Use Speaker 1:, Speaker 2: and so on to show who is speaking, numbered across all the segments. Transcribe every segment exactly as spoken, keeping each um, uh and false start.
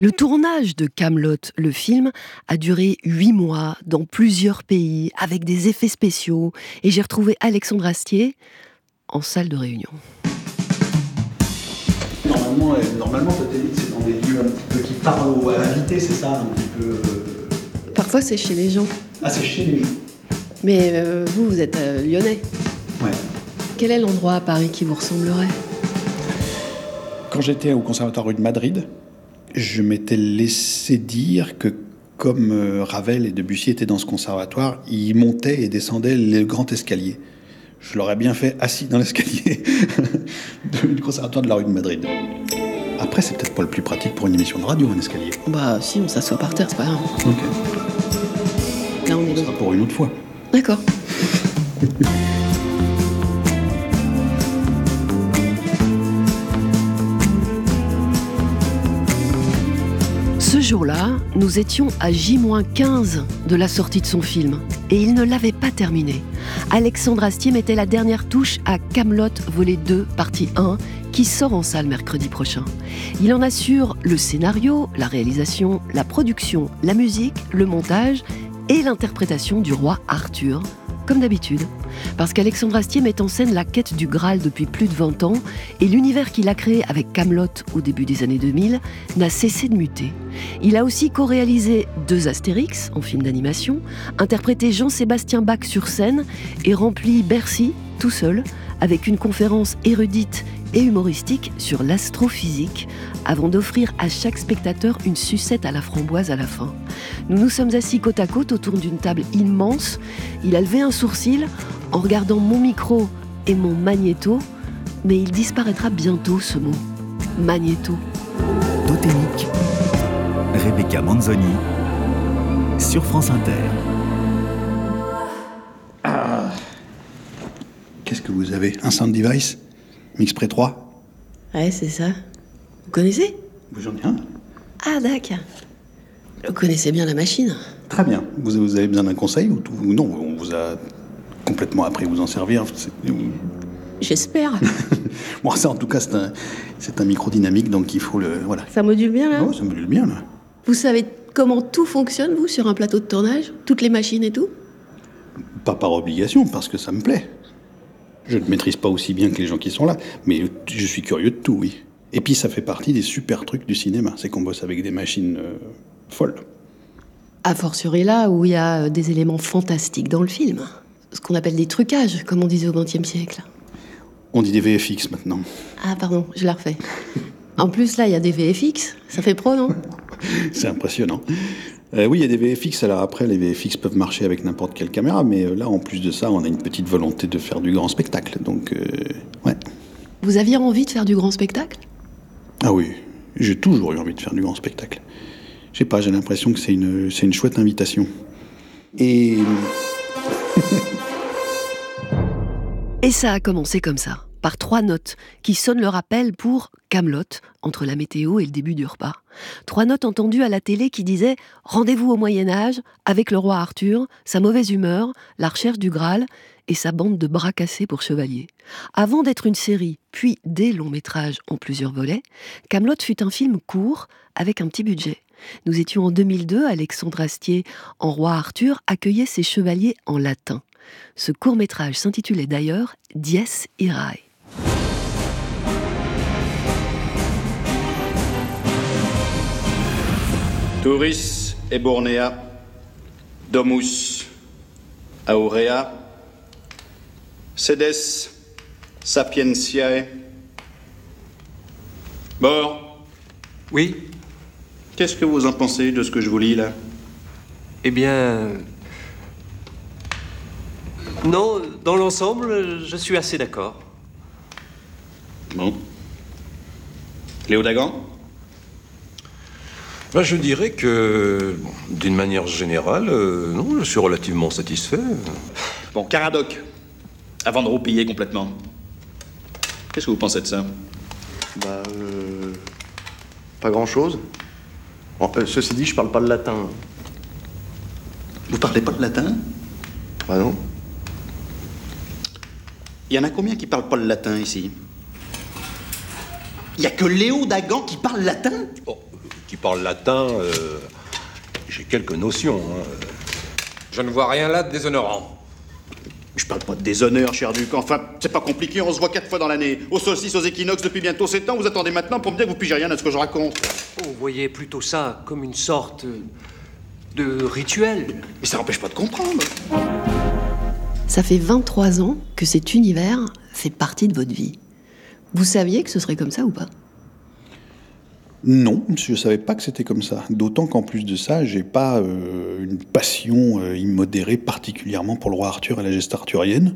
Speaker 1: Le tournage de Kaamelott, le film, a duré huit mois dans plusieurs pays avec des effets spéciaux et j'ai retrouvé Alexandre Astier en salle de réunion.
Speaker 2: Normalement, euh, normalement Totemic, c'est dans des lieux un petit peu qui parlent aux, à l'invité, c'est ça, un petit peu... Euh...
Speaker 1: Parfois c'est chez les gens.
Speaker 2: Ah, c'est chez les gens.
Speaker 1: Mais euh, vous, vous êtes euh, lyonnais.
Speaker 2: Ouais.
Speaker 1: Quel est l'endroit à Paris qui vous ressemblerait ?
Speaker 2: Quand j'étais au Conservatoire rue de Madrid, je m'étais laissé dire que comme euh, Ravel et Debussy étaient dans ce conservatoire, ils montaient et descendaient le grand escalier. Je l'aurais bien fait assis dans l'escalier du conservatoire de la rue de Madrid. Après, c'est peut-être pas le plus pratique pour une émission de radio, un escalier.
Speaker 1: Bah si, on s'assoit par terre, c'est pas grave.
Speaker 2: Ok.
Speaker 1: Là, on est
Speaker 2: Ça sera pour une autre fois.
Speaker 1: D'accord. Ce jour-là, nous étions à J moins quinze de la sortie de son film. Et il ne l'avait pas terminé. Alexandre Astier mettait la dernière touche à Kaamelott volet deux, partie un, qui sort en salle mercredi prochain. Il en assure le scénario, la réalisation, la production, la musique, le montage et l'interprétation du roi Arthur, comme d'habitude. Parce qu'Alexandre Astier met en scène la quête du Graal depuis plus de vingt ans et l'univers qu'il a créé avec Kaamelott au début des années deux mille n'a cessé de muter. Il a aussi co-réalisé deux Astérix en film d'animation, interprété Jean-Sébastien Bach sur scène et rempli Bercy tout seul avec une conférence érudite et humoristique sur l'astrophysique avant d'offrir à chaque spectateur une sucette à la framboise à la fin. Nous nous sommes assis côte à côte autour d'une table immense. Il a levé un sourcil en regardant mon micro et mon magnéto, mais il disparaîtra bientôt ce mot. Magnéto.
Speaker 3: Totemic. Rebecca Manzoni sur France Inter.
Speaker 2: Ah. Qu'est-ce que vous avez ? Un sound device ? Mixpre trois ?
Speaker 1: Ouais, c'est ça. Vous connaissez ?
Speaker 2: J'en ai un.
Speaker 1: Ah, d'accord. Vous connaissez bien la machine ?
Speaker 2: Très bien. Vous, vous avez besoin d'un conseil ou, tout, ou non ? On vous a complètement appris à vous en servir. C'est...
Speaker 1: J'espère.
Speaker 2: Bon, ça, en tout cas, c'est un, c'est un micro dynamique, donc il faut le... Voilà.
Speaker 1: Ça module bien, là ?
Speaker 2: Oh, ça module bien, là.
Speaker 1: Vous savez comment tout fonctionne, vous, sur un plateau de tournage ? Toutes les machines et tout ?
Speaker 2: Pas par obligation, parce que ça me plaît. Je ne maîtrise pas aussi bien que les gens qui sont là, mais je suis curieux de tout, oui. Et puis ça fait partie des super trucs du cinéma, c'est qu'on bosse avec des machines euh, folles.
Speaker 1: A fortiori là où il y a des éléments fantastiques dans le film. Ce qu'on appelle des trucages, comme on disait au vingtième siècle.
Speaker 2: On dit des V F X maintenant.
Speaker 1: Ah pardon, je la refais. En plus là, il y a des V F X, ça fait pro, non ?
Speaker 2: C'est impressionnant. Euh, oui, il y a des V F X, alors après, les V F X peuvent marcher avec n'importe quelle caméra, mais euh, là, en plus de ça, on a une petite volonté de faire du grand spectacle, donc, euh, ouais.
Speaker 1: Vous aviez envie de faire du grand spectacle ?
Speaker 2: Ah oui, j'ai toujours eu envie de faire du grand spectacle. Je sais pas, j'ai l'impression que c'est une, c'est une chouette invitation. Et...
Speaker 1: Et ça a commencé comme ça, par trois notes qui sonnent le rappel pour Kaamelott, entre la météo et le début du repas. Trois notes entendues à la télé qui disaient « Rendez-vous au Moyen-Âge avec le roi Arthur, sa mauvaise humeur, la recherche du Graal et sa bande de bras cassés pour chevaliers ». Avant d'être une série, puis des longs métrages en plusieurs volets, Kaamelott fut un film court avec un petit budget. Nous étions en deux mille deux, Alexandre Astier, en roi Arthur, accueillait ses chevaliers en latin. Ce court-métrage s'intitulait d'ailleurs « Dies Irae ».
Speaker 4: Turis ebornea, domus aurea, sedes sapientiae. Bord.
Speaker 5: Oui.
Speaker 4: Qu'est-ce que vous en pensez de ce que je vous lis là ?
Speaker 5: Eh bien... Non, dans l'ensemble, je suis assez d'accord.
Speaker 4: Bon. Léo Dagan ?
Speaker 6: Ben, je dirais que, d'une manière générale, euh, non, je suis relativement satisfait.
Speaker 4: Bon, Caradoc, avant de roupiller complètement. Qu'est-ce que vous pensez de ça ?
Speaker 7: Bah, euh... pas grand-chose. Bon, euh, ceci dit, je parle pas le latin.
Speaker 4: Vous parlez pas de latin ?
Speaker 7: Bah non.
Speaker 4: Il y en a combien qui parlent pas le latin ici ? Il y a que Léo Dagan qui parle latin ?
Speaker 6: Oh, qui parle latin, euh, j'ai quelques notions. Hein.
Speaker 8: Je ne vois rien là de déshonorant.
Speaker 4: Je parle pas de déshonneur, cher Duc. Enfin, c'est pas compliqué, on se voit quatre fois dans l'année. Aux solstices, aux équinoxes, depuis bientôt sept ans, vous attendez maintenant pour me dire que vous pigez rien à ce que je raconte.
Speaker 5: Oh, vous voyez plutôt ça comme une sorte de rituel.
Speaker 4: Mais ça n'empêche pas de comprendre.
Speaker 1: Ça fait vingt-trois ans que cet univers fait partie de votre vie. Vous saviez que ce serait comme ça ou pas ?
Speaker 2: Non, je ne savais pas que c'était comme ça. D'autant qu'en plus de ça, j'ai pas euh, une passion euh, immodérée particulièrement pour le roi Arthur et la geste arthurienne.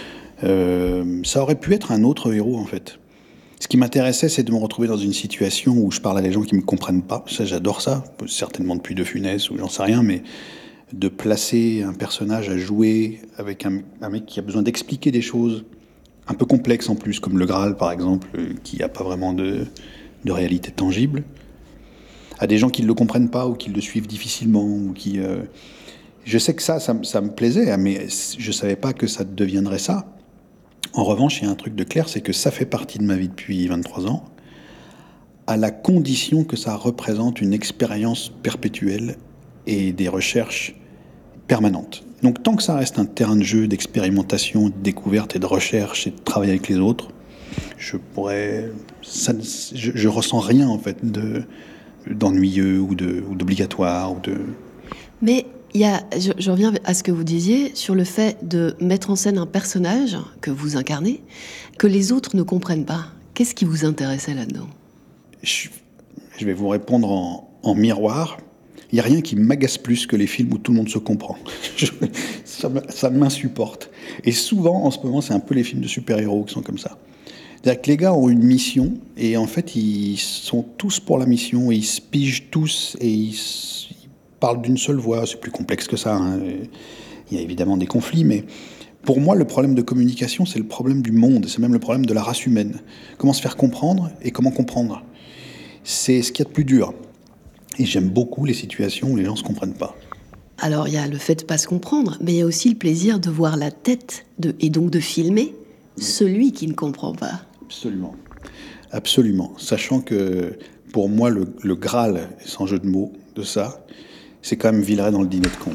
Speaker 2: Euh, ça aurait pu être un autre héros, en fait. Ce qui m'intéressait, c'est de me retrouver dans une situation où je parle à des gens qui ne me comprennent pas. Ça, j'adore ça. Certainement depuis De Funès ou j'en sais rien, mais de placer un personnage à jouer avec un, un mec qui a besoin d'expliquer des choses un peu complexes en plus, comme le Graal, par exemple, qui n'a pas vraiment de... de réalité tangible, à des gens qui ne le comprennent pas ou qui le suivent difficilement. Ou qui, euh... Je sais que ça, ça, ça me plaisait, mais je ne savais pas que ça deviendrait ça. En revanche, il y a un truc de clair, c'est que ça fait partie de ma vie depuis vingt-trois ans, à la condition que ça représente une expérience perpétuelle et des recherches permanentes. Donc tant que ça reste un terrain de jeu, d'expérimentation, de découverte et de recherche et de travail avec les autres, je pourrais... Ça, je, je ressens rien, en fait, de, d'ennuyeux ou, de, ou d'obligatoire. Ou de...
Speaker 1: Mais il y a, je, je reviens à ce que vous disiez sur le fait de mettre en scène un personnage que vous incarnez, que les autres ne comprennent pas. Qu'est-ce qui vous intéressait là-dedans ?
Speaker 2: je, je vais vous répondre en, en miroir. Il n'y a rien qui m'agace plus que les films où tout le monde se comprend. Je, ça, ça m'insupporte. Et souvent, en ce moment, c'est un peu les films de super-héros qui sont comme ça. C'est-à-dire que les gars ont une mission, et en fait, ils sont tous pour la mission, et ils se pigent tous, et ils, ils parlent d'une seule voix. C'est plus complexe que ça, hein. Il y a évidemment des conflits, mais pour moi, le problème de communication, c'est le problème du monde, c'est même le problème de la race humaine. Comment se faire comprendre, et comment comprendre. C'est ce qu'il y a de plus dur. Et j'aime beaucoup les situations où les gens ne se comprennent pas.
Speaker 1: Alors, il y a le fait de ne pas se comprendre, mais il y a aussi le plaisir de voir la tête, de, et donc de filmer celui qui ne comprend pas.
Speaker 2: Absolument. Absolument. Sachant que, pour moi, le, le Graal, sans jeu de mots, de ça, c'est quand même Villeray dans le dîner de con.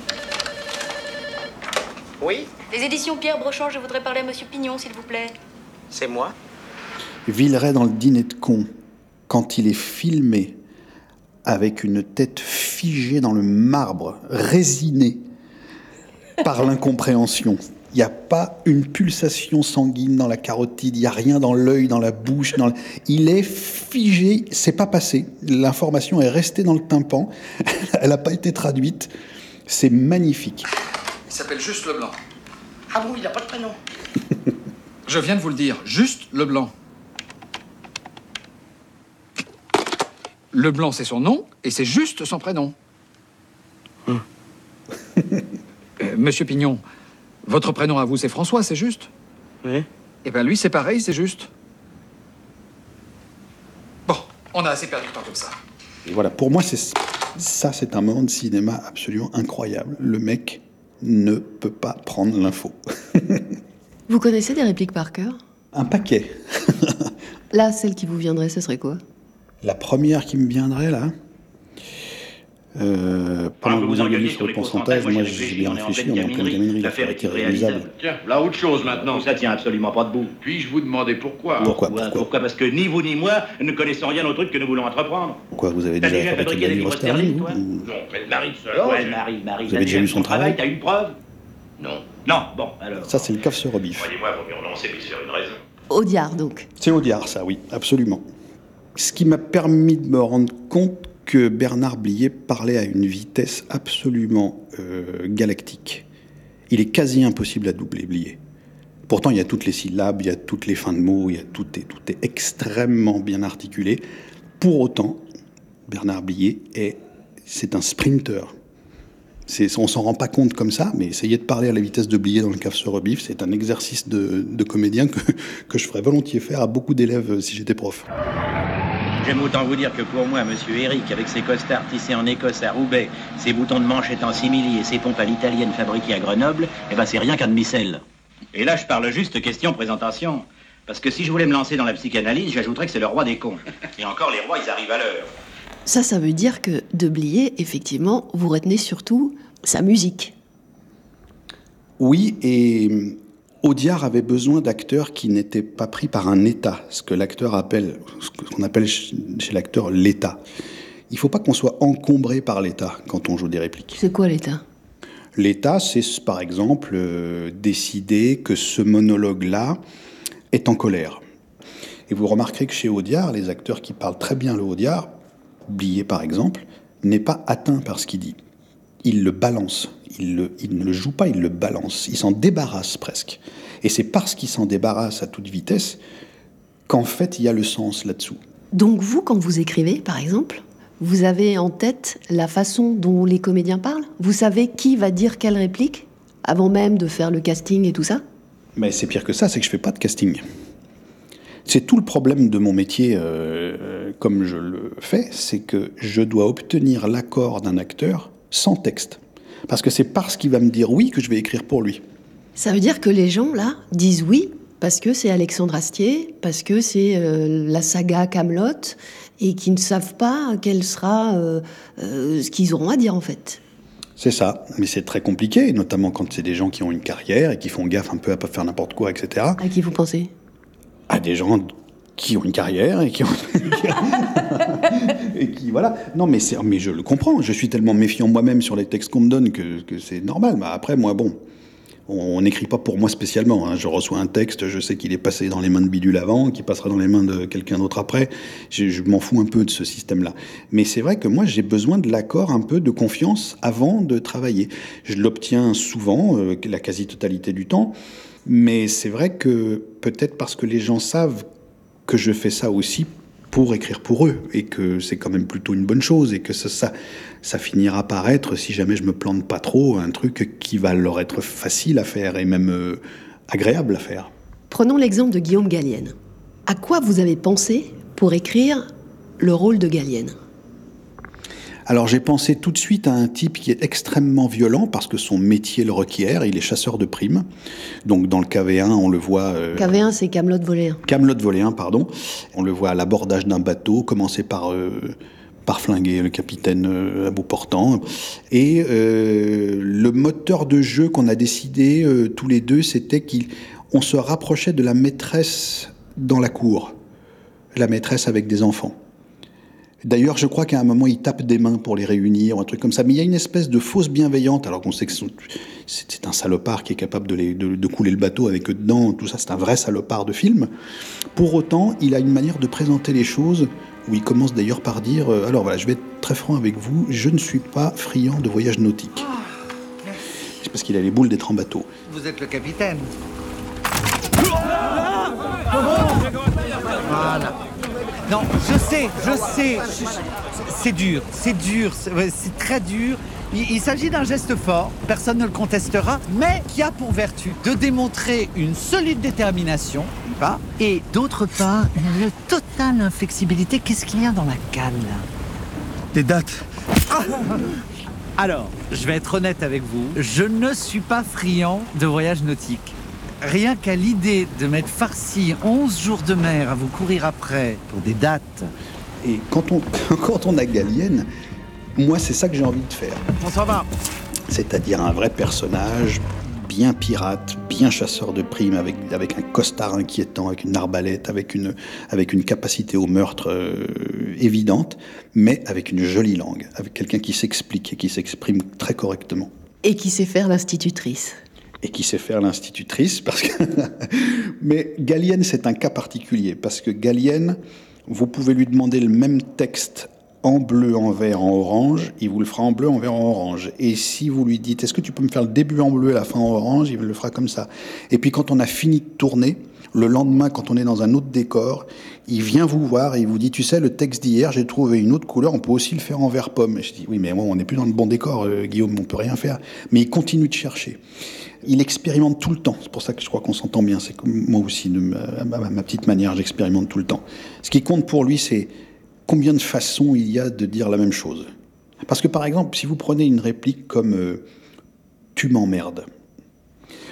Speaker 9: Oui ? Les éditions Pierre Brochant, je voudrais parler à Monsieur Pignon, s'il vous plaît.
Speaker 5: C'est moi ?
Speaker 2: Villeray dans le dîner de con, quand il est filmé avec une tête figée dans le marbre, résinée par l'incompréhension. Il n'y a pas une pulsation sanguine dans la carotide, il n'y a rien dans l'œil, dans la bouche. Dans le... Il est figé, c'est pas passé. L'information est restée dans le tympan, elle n'a pas été traduite. C'est magnifique.
Speaker 10: Il s'appelle Juste Leblanc.
Speaker 9: Ah bon, il n'a pas de prénom.
Speaker 10: Je viens de vous le dire, Juste Leblanc. Leblanc, c'est son nom, et c'est juste son prénom. Hum. euh, Monsieur Pignon, votre prénom à vous, c'est François, c'est juste ?
Speaker 5: Oui.
Speaker 10: Eh bien, lui, c'est pareil, c'est juste. Bon, on a assez perdu de temps comme ça.
Speaker 2: Et voilà, pour moi, c'est ça, c'est un moment de cinéma absolument incroyable. Le mec ne peut pas prendre l'info.
Speaker 1: Vous connaissez des répliques par cœur ?
Speaker 2: Un paquet.
Speaker 1: Là, celle qui vous viendrait, ce serait quoi ?
Speaker 2: La première qui me viendrait, là... Euh, pendant que vous engueulez sur le pourcentage, moi j'ai bien réfléchi, on est en pleine gaminerie, l'affaire était réalisable.
Speaker 11: Tiens, là, autre chose maintenant. Ça tient absolument pas debout. Puis-je vous demander pourquoi ?
Speaker 2: Pourquoi,
Speaker 11: pourquoi,
Speaker 2: pourquoi
Speaker 11: pourquoi Parce que ni vous ni moi ne connaissons rien au truc que nous voulons entreprendre.
Speaker 2: Pourquoi, vous avez déjà, déjà fabriqué des livres sterling, toi ?
Speaker 11: Non, mais le mari de Solange. Ouais, le mari, le mari.
Speaker 2: Vous avez déjà lu son travail ?
Speaker 11: T'as une preuve ? Non. Non, bon, alors...
Speaker 2: Ça, c'est le caf sur Robif.
Speaker 11: Croyez-moi, vaut mieux renoncer puis se faire une raison.
Speaker 1: Audiard, donc.
Speaker 2: C'est Audiard, ça, oui, absolument. Ce qui m'a permis de me rendre compte que Bernard Blier parlait à une vitesse absolument euh, galactique. Il est quasi impossible à doubler, Blier. Pourtant, il y a toutes les syllabes, il y a toutes les fins de mots, il y a tout, est, tout est extrêmement bien articulé. Pour autant, Bernard Blier, est, c'est un sprinter. C'est, on s'en rend pas compte comme ça, mais essayer de parler à la vitesse de Blier dans le caf sur Rebif, c'est un exercice de, de comédien que, que je ferais volontiers faire à beaucoup d'élèves si j'étais prof.
Speaker 11: J'aime autant vous dire que pour moi, monsieur Eric, avec ses costards tissés en Écosse à Roubaix, ses boutons de manchette en simili et ses pompes à l'italienne fabriquées à Grenoble, eh ben c'est rien qu'un demi-sel. Et là, je parle juste question présentation. Parce que si je voulais me lancer dans la psychanalyse, j'ajouterais que c'est le roi des cons. Et encore, les rois, ils arrivent à l'heure.
Speaker 1: Ça, ça veut dire que de Blier, effectivement, vous retenez surtout sa musique.
Speaker 2: Oui, et Audiard avait besoin d'acteurs qui n'étaient pas pris par un état, ce que l'acteur appelle, ce qu'on appelle chez l'acteur l'état. Il ne faut pas qu'on soit encombré par l'état quand on joue des répliques.
Speaker 1: C'est quoi l'état ?
Speaker 2: L'état, c'est par exemple euh, décider que ce monologue-là est en colère. Et vous remarquerez que chez Audiard, les acteurs qui parlent très bien le Audiard, Blier par exemple, n'est pas atteint par ce qu'il dit. Il le balance. Il, le, il ne le joue pas, il le balance. Il s'en débarrasse presque. Et c'est parce qu'il s'en débarrasse à toute vitesse qu'en fait, il y a le sens là-dessous.
Speaker 1: Donc vous, quand vous écrivez, par exemple, vous avez en tête la façon dont les comédiens parlent ? Vous savez qui va dire quelle réplique, avant même de faire le casting et tout ça ?
Speaker 2: Mais c'est pire que ça, c'est que je ne fais pas de casting. C'est tout le problème de mon métier, euh, comme je le fais, c'est que je dois obtenir l'accord d'un acteur sans texte. Parce que c'est parce qu'il va me dire oui que je vais écrire pour lui.
Speaker 1: Ça veut dire que les gens, là, disent oui parce que c'est Alexandre Astier, parce que c'est euh, la saga Kaamelott, et qui ne savent pas quel sera euh, euh, ce qu'ils auront à dire, en fait.
Speaker 2: C'est ça, mais c'est très compliqué, notamment quand c'est des gens qui ont une carrière et qui font gaffe un peu à pas faire n'importe quoi, et cetera.
Speaker 1: À qui vous pensez ?
Speaker 2: À des gens qui ont une carrière et qui ont... et qui, voilà. Non, mais, c'est... mais je le comprends. Je suis tellement méfiant moi-même sur les textes qu'on me donne que, que c'est normal. Mais après, moi, bon, on n'écrit pas pour moi spécialement. Hein. Je reçois un texte, je sais qu'il est passé dans les mains de Bidule avant, qu'il passera dans les mains de quelqu'un d'autre après. Je, je m'en fous un peu de ce système-là. Mais c'est vrai que moi, j'ai besoin de l'accord, un peu de confiance avant de travailler. Je l'obtiens souvent, euh, la quasi-totalité du temps. Mais c'est vrai que peut-être parce que les gens savent que je fais ça aussi pour écrire pour eux, et que c'est quand même plutôt une bonne chose, et que ça, ça, ça finira par être, si jamais je me plante pas trop, un truc qui va leur être facile à faire, et même euh, agréable à faire.
Speaker 1: Prenons l'exemple de Guillaume Gallienne. À quoi vous avez pensé pour écrire le rôle de Gallienne ?
Speaker 2: Alors j'ai pensé tout de suite à un type qui est extrêmement violent parce que son métier le requiert, il est chasseur de primes. Donc dans le K V un, on le voit... Euh,
Speaker 1: K V un, c'est Kaamelott Volet un.
Speaker 2: Kaamelott Volet un, pardon. On le voit à l'abordage d'un bateau, commencer par, euh, par flinguer le capitaine euh, à bout portant. Et euh, le moteur de jeu qu'on a décidé euh, tous les deux, c'était qu'on se rapprochait de la maîtresse dans la cour. La maîtresse avec des enfants. D'ailleurs, je crois qu'à un moment, il tape des mains pour les réunir, ou un truc comme ça. Mais il y a une espèce de fausse bienveillante, alors qu'on sait que c'est un salopard qui est capable de, les, de, de couler le bateau avec eux dedans, tout ça, c'est un vrai salopard de film. Pour autant, il a une manière de présenter les choses, où il commence d'ailleurs par dire euh, « Alors voilà, je vais être très franc avec vous, je ne suis pas friand de voyages nautiques. Oh, » C'est parce qu'il a les boules d'être en bateau.
Speaker 12: Vous êtes le capitaine. Voilà. Non, je sais, je sais. C'est dur, c'est dur, c'est très dur. Il, il s'agit d'un geste fort, personne ne le contestera, mais qui a pour vertu de démontrer une solide détermination, pas, et d'autre part, une totale inflexibilité. Qu'est-ce qu'il y a dans la cale, là ?
Speaker 13: Des dates.
Speaker 12: Ah ! Alors, je vais être honnête avec vous, je ne suis pas friand de voyages nautiques. Rien qu'à l'idée de m'être farci onze jours de mer à vous courir après pour des dates.
Speaker 2: Et quand on, quand on a Gallienne, moi c'est ça que j'ai envie de faire.
Speaker 12: On s'en va.
Speaker 2: C'est-à-dire un vrai personnage, bien pirate, bien chasseur de primes, avec, avec un costard inquiétant, avec une arbalète, avec une, avec une capacité au meurtre euh, évidente, mais avec une jolie langue, avec quelqu'un qui s'explique et qui s'exprime très correctement.
Speaker 1: Et qui sait faire l'institutrice.
Speaker 2: Et qui sait faire l'institutrice, parce que... Mais Gallienne, c'est un cas particulier, parce que Gallienne, vous pouvez lui demander le même texte en bleu, en vert, en orange, il vous le fera en bleu, en vert, en orange. Et si vous lui dites, est-ce que tu peux me faire le début en bleu et la fin en orange, il le fera comme ça. Et puis quand on a fini de tourner, le lendemain, quand on est dans un autre décor, il vient vous voir et il vous dit, tu sais, le texte d'hier, j'ai trouvé une autre couleur, on peut aussi le faire en vert pomme. Et je dis, oui, mais moi, on n'est plus dans le bon décor, euh, Guillaume, on peut rien faire. Mais il continue de chercher. Il expérimente tout le temps. C'est pour ça que je crois qu'on s'entend bien. C'est comme moi aussi, de ma, ma, ma petite manière, j'expérimente tout le temps. Ce qui compte pour lui, c'est combien de façons il y a de dire la même chose. Parce que, par exemple, si vous prenez une réplique comme euh, « tu m'emmerdes »,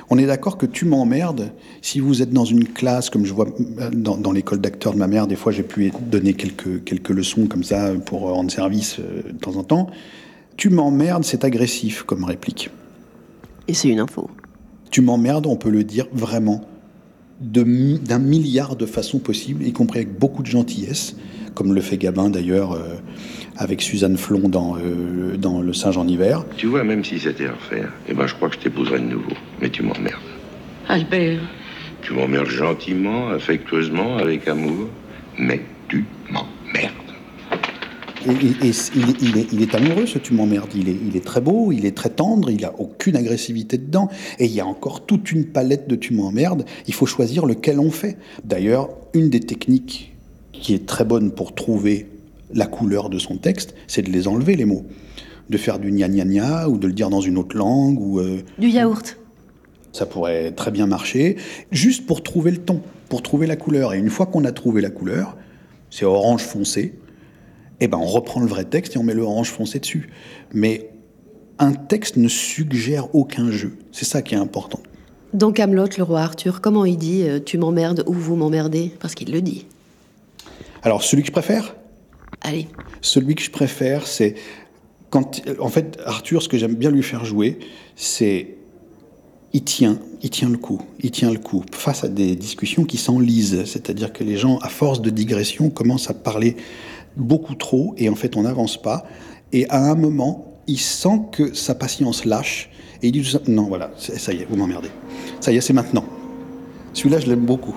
Speaker 2: On est d'accord que tu m'emmerdes, si vous êtes dans une classe, comme je vois dans, dans l'école d'acteurs de ma mère, des fois j'ai pu donner quelques, quelques leçons comme ça pour rendre service euh, de temps en temps. Tu m'emmerdes, c'est agressif comme réplique.
Speaker 1: Et c'est une info.
Speaker 2: Tu m'emmerdes, on peut le dire vraiment de, d'un milliard de façons possibles, y compris avec beaucoup de gentillesse, comme le fait Gabin d'ailleurs euh, avec Suzanne Flon dans, euh, dans Le Singe en hiver.
Speaker 13: Tu vois, même si c'était à refaire, eh ben je crois que je t'épouserais de nouveau. Mais tu m'emmerdes.
Speaker 9: Albert.
Speaker 13: Tu m'emmerdes gentiment, affectueusement, avec amour, mais tu m'emmerdes.
Speaker 2: Et, et, et il, est, il, est, il est amoureux, ce tu m'emmerdes. Il est, il est très beau, il est très tendre, il n'a aucune agressivité dedans. Et il y a encore toute une palette de tu m'emmerdes. Il faut choisir lequel on fait. D'ailleurs, une des techniques qui est très bonne pour trouver la couleur de son texte, c'est de les enlever, les mots. De faire du gna gna gna, ou de le dire dans une autre langue. Ou, euh,
Speaker 1: du yaourt.
Speaker 2: Ça pourrait très bien marcher, juste pour trouver le ton, pour trouver la couleur. Et une fois qu'on a trouvé la couleur, c'est orange foncé, eh ben on reprend le vrai texte et on met le orange foncé dessus. Mais un texte ne suggère aucun jeu. C'est ça qui est important.
Speaker 1: Dans Camelot, le roi Arthur, comment il dit euh, « tu m'emmerdes » ou « vous m'emmerdez » parce qu'il le dit.
Speaker 2: Alors, celui que je préfère ?
Speaker 1: Allez.
Speaker 2: Celui que je préfère, c'est... quand, en fait, Arthur, ce que j'aime bien lui faire jouer, c'est... Il tient, il tient le coup, il tient le coup, face à des discussions qui s'enlisent. C'est-à-dire que les gens, à force de digression, commencent à parler beaucoup trop, et en fait, on n'avance pas. Et à un moment, il sent que sa patience lâche, et il dit tout ça, non, voilà, ça y est, vous m'emmerdez. Ça y est, c'est maintenant. Celui-là, je l'aime beaucoup.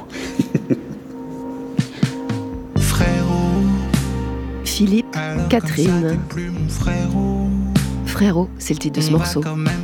Speaker 1: Philippe, Catherine. Frérot, c'est le titre de ce morceau.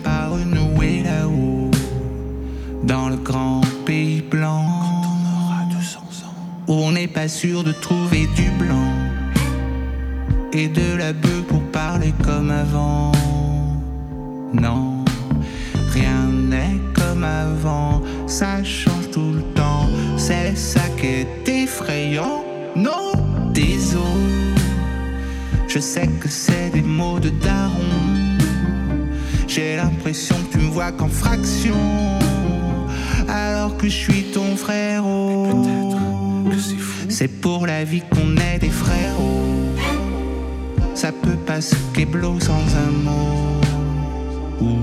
Speaker 14: Dans le grand pays blanc, où on n'est pas sûr de trouver du blanc et de la bœuf pour parler comme avant. Non, rien n'est comme avant, ça change tout le temps. C'est ça qui est effrayant. Non, désolé, je sais que c'est des mots de daron. J'ai l'impression que tu me vois qu'en fraction, alors que je suis ton frérot. Peut-être que c'est fou. C'est pour la vie qu'on est des frérots. Ça peut pas se kéblo sans un mot. Ou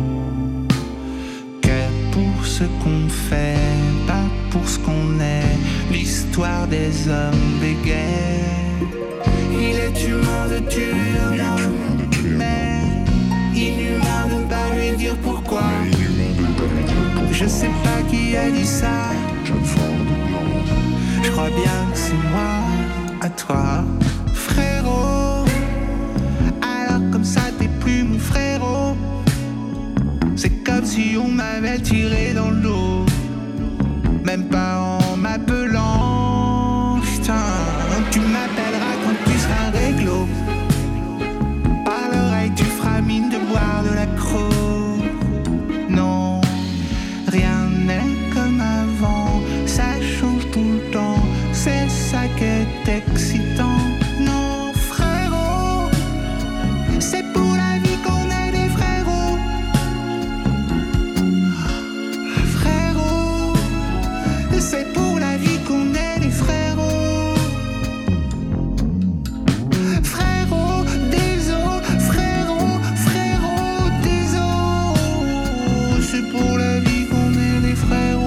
Speaker 14: que pour ce qu'on fait, pas pour ce qu'on est. L'histoire des hommes des guerres. Il est humain de tuer un homme, mais inhumain de ne pas lui dire pourquoi. Je sais pas qui a dit ça. Je crois bien que c'est moi. À toi, frérot. Alors comme ça t'es plus mon frérot. C'est comme si on m'avait tiré dans le dos. Même pas en m'appelant. Putain, tu m'appelleras quand tu seras réglo. Par l'oreille tu feras mine de boire de l'accro. Non, rien n'est comme avant, ça change tout le temps, c'est ça qui est excitant. Non frérot, c'est pour la vie qu'on est des frérots. Frérot, c'est pour la vie qu'on est des frérots. Frérot, des os, frérot, frérot, des os. C'est pour la vie qu'on est des frérots.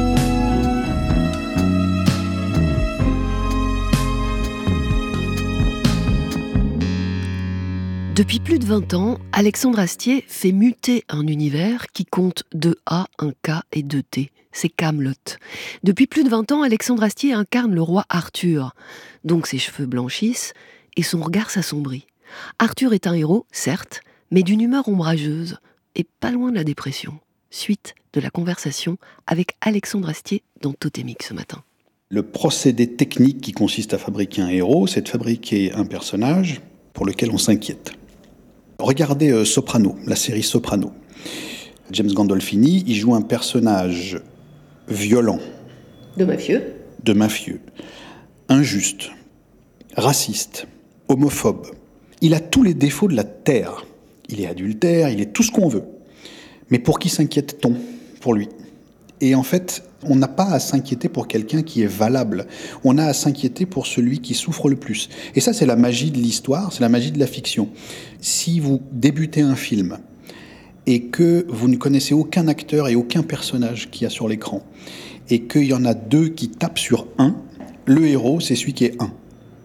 Speaker 1: Depuis plus de vingt ans, Alexandre Astier fait muter un univers qui compte deux A, un K et deux T. C'est Camelot. Depuis plus de vingt ans, Alexandre Astier incarne le roi Arthur. Donc ses cheveux blanchissent et son regard s'assombrit. Arthur est un héros, certes, mais d'une humeur ombrageuse et pas loin de la dépression. Suite de la conversation avec Alexandre Astier dans Totémique ce matin.
Speaker 2: Le procédé technique qui consiste à fabriquer un héros, c'est de fabriquer un personnage pour lequel on s'inquiète. Regardez euh, Soprano, la série Soprano. James Gandolfini, il joue un personnage violent.
Speaker 1: De mafieux.
Speaker 2: De mafieux. Injuste. Raciste. Homophobe. Il a tous les défauts de la terre. Il est adultère, il est tout ce qu'on veut. Mais pour qui s'inquiète-t-on ? Pour lui. Et en fait, on n'a pas à s'inquiéter pour quelqu'un qui est valable. On a à s'inquiéter pour celui qui souffre le plus. Et ça, c'est la magie de l'histoire, c'est la magie de la fiction. Si vous débutez un film et que vous ne connaissez aucun acteur et aucun personnage qu'il y a sur l'écran, et qu'il y en a deux qui tapent sur un, le héros, c'est celui qui est un.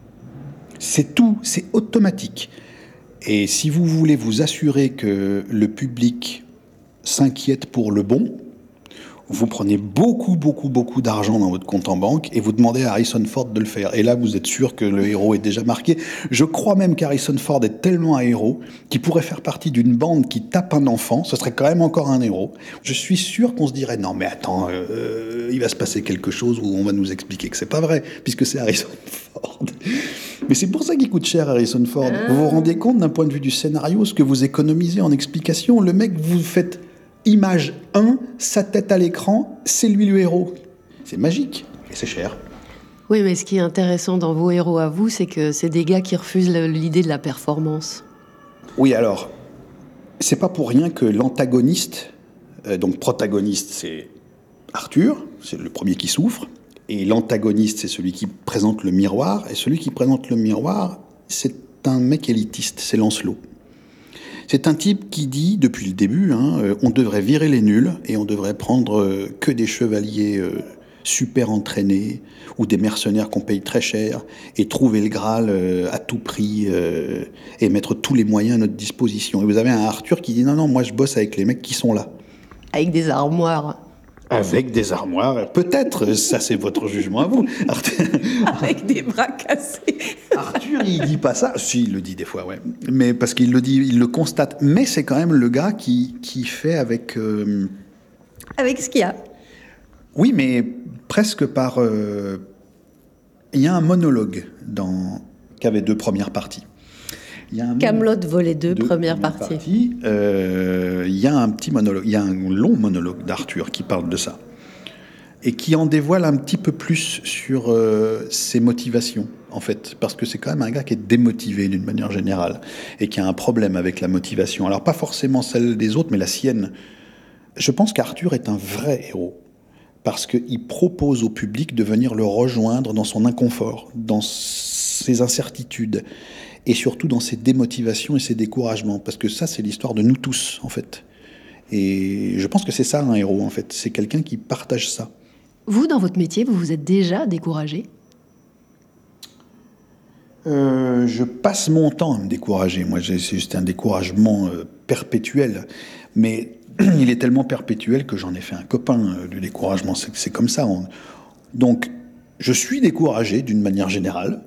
Speaker 2: C'est tout, c'est automatique. Et si vous voulez vous assurer que le public s'inquiète pour le bon, vous prenez beaucoup, beaucoup, beaucoup d'argent dans votre compte en banque et vous demandez à Harrison Ford de le faire. Et là, vous êtes sûr que le héros est déjà marqué. Je crois même qu'Harrison Ford est tellement un héros qu'il pourrait faire partie d'une bande qui tape un enfant. Ce serait quand même encore un héros. Je suis sûr qu'on se dirait, non mais attends, euh, il va se passer quelque chose où on va nous expliquer que c'est pas vrai, puisque c'est Harrison Ford. Mais c'est pour ça qu'il coûte cher, Harrison Ford. Vous vous rendez compte, d'un point de vue du scénario, ce que vous économisez en explications. Le mec, vous faites... Image un, sa tête à l'écran, c'est lui le héros. C'est magique et c'est cher.
Speaker 1: Oui, mais ce qui est intéressant dans vos héros à vous, c'est que c'est des gars qui refusent l'idée de la performance.
Speaker 2: Oui, alors, c'est pas pour rien que l'antagoniste, euh, donc protagoniste, c'est Arthur, c'est le premier qui souffre, et l'antagoniste, c'est celui qui présente le miroir, et celui qui présente le miroir, c'est un mec élitiste, c'est Lancelot. C'est un type qui dit, depuis le début, hein, euh, on devrait virer les nuls et on devrait prendre euh, que des chevaliers euh, super entraînés ou des mercenaires qu'on paye très cher et trouver le Graal euh, à tout prix euh, et mettre tous les moyens à notre disposition. Et vous avez un Arthur qui dit non, non, moi je bosse avec les mecs qui sont là.
Speaker 1: Avec des armoires.
Speaker 2: Avec des armoires, peut-être, ça c'est votre jugement à vous. Arthur...
Speaker 1: Avec des bras cassés.
Speaker 2: Arthur, il dit pas ça. Si, il le dit des fois, ouais. Mais parce qu'il le dit, il le constate. Mais c'est quand même le gars qui, qui fait avec... Euh...
Speaker 1: Avec ce qu'il y a.
Speaker 2: Oui, mais presque par... Euh... Il y a un monologue dans... qui avait deux premières parties.
Speaker 1: Camelot volet deux, première partie.
Speaker 2: partie euh, il y a un petit monologue, il y a un long monologue d'Arthur qui parle de ça et qui en dévoile un petit peu plus sur euh, ses motivations, en fait, parce que c'est quand même un gars qui est démotivé d'une manière générale et qui a un problème avec la motivation. Alors pas forcément celle des autres, mais la sienne. Je pense qu'Arthur est un vrai héros parce qu'il propose au public de venir le rejoindre dans son inconfort, dans ses incertitudes. Et surtout dans ses démotivations et ses découragements. Parce que ça, c'est l'histoire de nous tous, en fait. Et je pense que c'est ça, un héros, en fait. C'est quelqu'un qui partage ça.
Speaker 1: Vous, dans votre métier, vous vous êtes déjà découragé ?
Speaker 2: euh, Je passe mon temps à me décourager. Moi, c'est juste un découragement euh, perpétuel. Mais il est tellement perpétuel que j'en ai fait un copain, euh, du découragement. C'est, c'est comme ça. On... Donc, je suis découragé, d'une manière générale.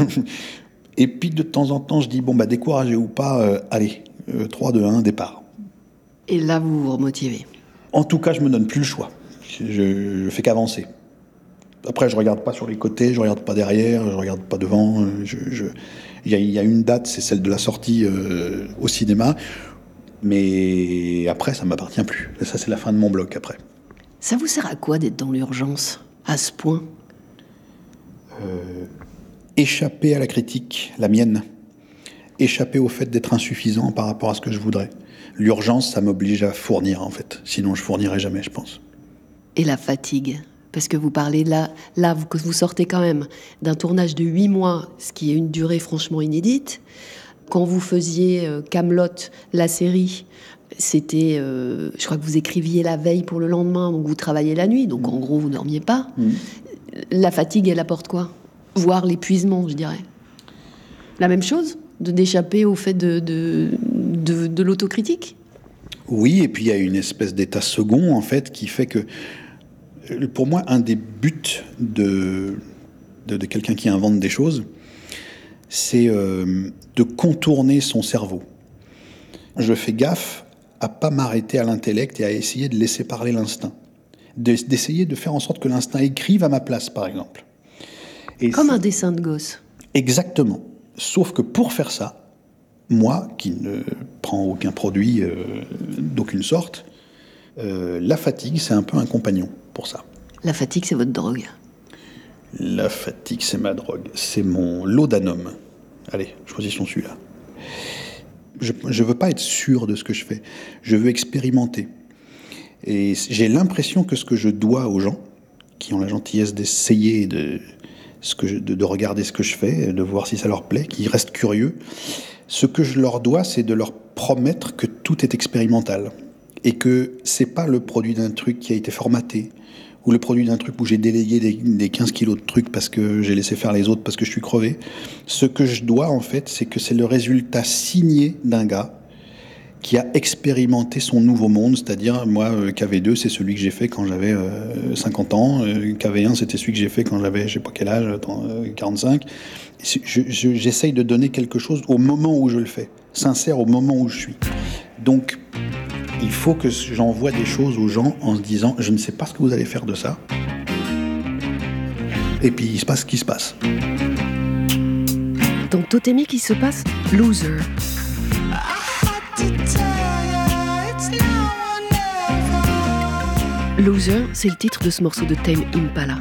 Speaker 2: Et puis, de temps en temps, je dis, bon, bah, découragé ou pas, euh, allez, euh, trois, deux, un, départ.
Speaker 1: Et là, vous vous remotivez.
Speaker 2: En tout cas, je me donne plus le choix. Je, je fais qu'avancer. Après, je regarde pas sur les côtés, je regarde pas derrière, je regarde pas devant. Je, je... Il, y a, il y a une date, c'est celle de la sortie euh, au cinéma. Mais après, ça m'appartient plus. Ça, c'est la fin de mon bloc, après.
Speaker 1: Ça vous sert à quoi d'être dans l'urgence, à ce point ?
Speaker 2: euh... Échapper à la critique, la mienne. Échapper au fait d'être insuffisant par rapport à ce que je voudrais. L'urgence, ça m'oblige à fournir, en fait. Sinon, je fournirai jamais, je pense.
Speaker 1: Et la fatigue ? Parce que vous parlez là, là vous, vous sortez quand même d'un tournage de huit mois, ce qui est une durée franchement inédite. Quand vous faisiez Camelot, la série, c'était... Euh, je crois que vous écriviez la veille pour le lendemain, donc vous travailliez la nuit, donc en gros, vous dormiez pas. Mmh. La fatigue, elle apporte quoi ? Voire l'épuisement, je dirais. La même chose, de d'échapper au fait de, de, de, de l'autocritique ?
Speaker 2: Oui, et puis il y a une espèce d'état second, en fait, qui fait que, pour moi, un des buts de, de, de quelqu'un qui invente des choses, c'est euh, de contourner son cerveau. Je fais gaffe à pas m'arrêter à l'intellect et à essayer de laisser parler l'instinct. De, d'essayer de faire en sorte que l'instinct écrive à ma place, par exemple.
Speaker 1: Et Comme un dessin de gosse.
Speaker 2: Exactement. Sauf que pour faire ça, moi, qui ne prends aucun produit euh, d'aucune sorte, euh, la fatigue, c'est un peu un compagnon pour ça.
Speaker 1: La fatigue, c'est votre drogue.
Speaker 2: La fatigue, c'est ma drogue. C'est mon laudanum. Allez, choisissons celui-là. Je ne veux pas être sûr de ce que je fais. Je veux expérimenter. Et j'ai l'impression que ce que je dois aux gens, qui ont la gentillesse d'essayer de, ce que je, de, de regarder ce que je fais, de voir si ça leur plaît, qui restent curieux, ce que je leur dois, c'est de leur promettre que tout est expérimental. Et que c'est pas le produit d'un truc qui a été formaté, ou le produit d'un truc où j'ai délégué des, des quinze kilos de trucs parce que j'ai laissé faire les autres parce que je suis crevé. Ce que je dois, en fait, c'est que c'est le résultat signé d'un gars qui a expérimenté son nouveau monde, c'est-à-dire, moi, euh, K V deux, c'est celui que j'ai fait quand j'avais euh, cinquante ans, euh, K V un, c'était celui que j'ai fait quand j'avais, je sais pas quel âge, attends, euh, quarante-cinq. Je, je, j'essaye de donner quelque chose au moment où je le fais, sincère au moment où je suis. Donc, il faut que j'envoie des choses aux gens en se disant « je ne sais pas ce que vous allez faire de ça ». Et puis il se passe ce qui se passe.
Speaker 1: Dans Totémique, il se passe « Loser ». « Loser », c'est le titre de ce morceau de Tame Impala.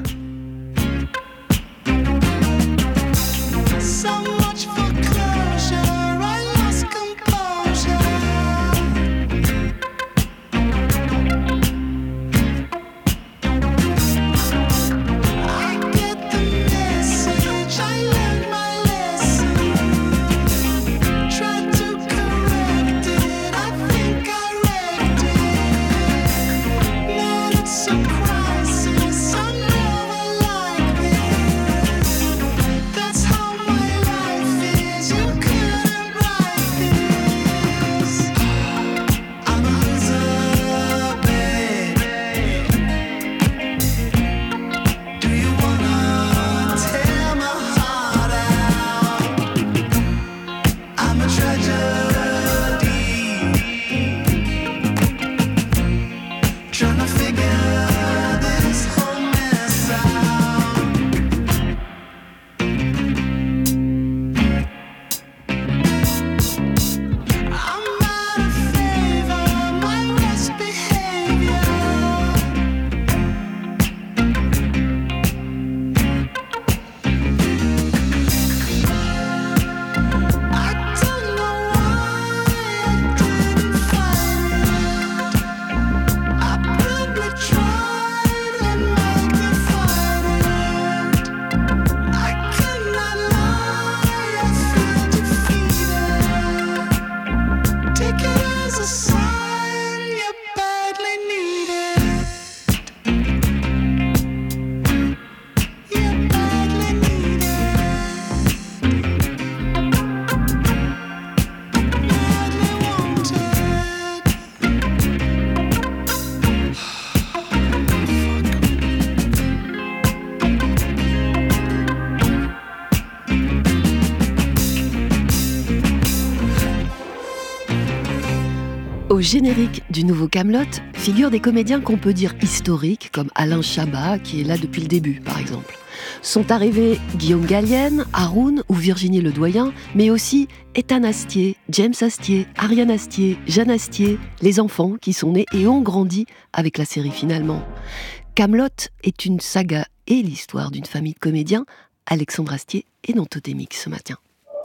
Speaker 1: Au générique du nouveau Kaamelott figurent des comédiens qu'on peut dire historiques, comme Alain Chabat, qui est là depuis le début, par exemple. Sont arrivés Guillaume Gallienne, Haroun ou Virginie Ledoyen, mais aussi Ethan Astier, James Astier, Ariane Astier, Jeanne Astier, les enfants qui sont nés et ont grandi avec la série finalement. Kaamelott est une saga et l'histoire d'une famille de comédiens. Alexandre Astier est dans Totémique ce matin.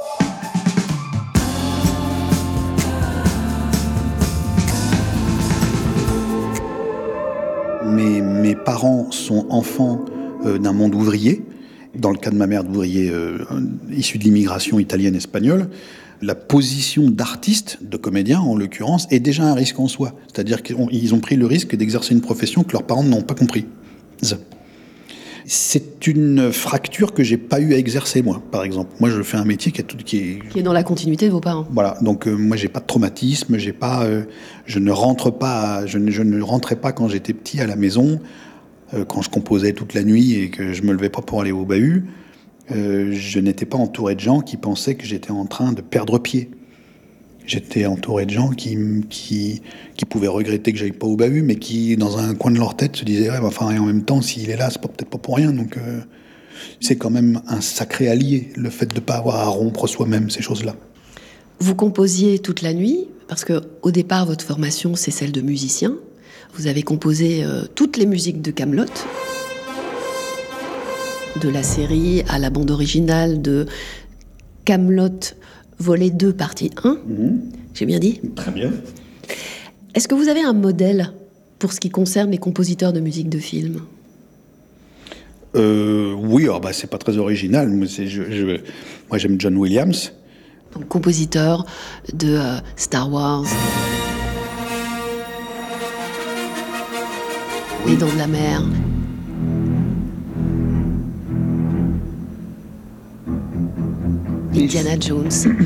Speaker 2: Mes, mes parents sont enfants euh, d'un monde ouvrier. Dans le cas de ma mère, d'ouvrier euh, issu de l'immigration italienne-espagnole, la position d'artiste, de comédien en l'occurrence, est déjà un risque en soi. C'est-à-dire qu'ils ont pris le risque d'exercer une profession que leurs parents n'ont pas compris. C'est une fracture que j'ai pas eu à exercer, moi, par exemple. Moi, je fais un métier qui est... Qui est,
Speaker 1: qui est dans la continuité de vos parents.
Speaker 2: Voilà, donc euh, moi, j'ai pas de traumatisme, j'ai pas... Euh, je ne rentre pas... Je ne, je ne rentrais pas quand j'étais petit à la maison, euh, quand je composais toute la nuit et que je me levais pas pour aller au bahut. Euh, je n'étais pas entouré de gens qui pensaient que j'étais en train de perdre pied. J'étais entouré de gens qui, qui, qui pouvaient regretter que j'aille pas au bahut, mais qui, dans un coin de leur tête, se disaient ouais, « enfin, et en même temps, s'il est là, c'est pas, peut-être pas pour rien. » Donc, euh, c'est quand même un sacré allié, le fait de ne pas avoir à rompre soi-même ces choses-là.
Speaker 1: Vous composiez toute la nuit, parce qu'au départ, votre formation, c'est celle de musicien. Vous avez composé euh, toutes les musiques de Kaamelott, de la série à la bande originale de Kaamelott Volet deux, partie un. Mmh. J'ai bien dit ?
Speaker 2: Très bien.
Speaker 1: Est-ce que vous avez un modèle pour ce qui concerne les compositeurs de musique de film?
Speaker 2: euh, Oui, oh bah, c'est pas très original. Moi, c'est, je, je, moi j'aime John Williams.
Speaker 1: Donc, compositeur de euh, Star Wars, Les Dents de la Mer. Indiana Jones.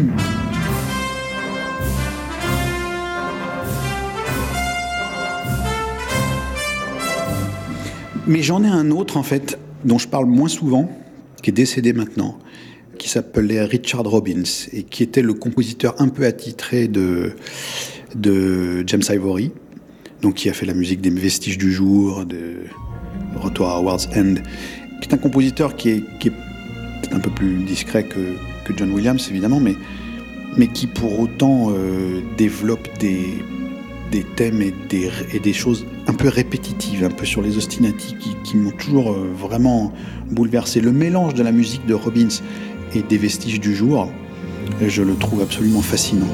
Speaker 2: Mais j'en ai un autre, en fait, dont je parle moins souvent, qui est décédé maintenant, qui s'appelait Richard Robbins, et qui était le compositeur un peu attitré de, de James Ivory, donc qui a fait la musique des Vestiges du Jour, de Retour à Howard's End, qui est un compositeur qui est, qui est peut-être un peu plus discret que, que John Williams, évidemment, mais, mais qui pour autant euh, développe des... des thèmes et des, et des choses un peu répétitives, un peu sur les ostinatis, qui, qui m'ont toujours euh, vraiment bouleversé. Le mélange de la musique de Robbins et des Vestiges du Jour, je le trouve absolument fascinant.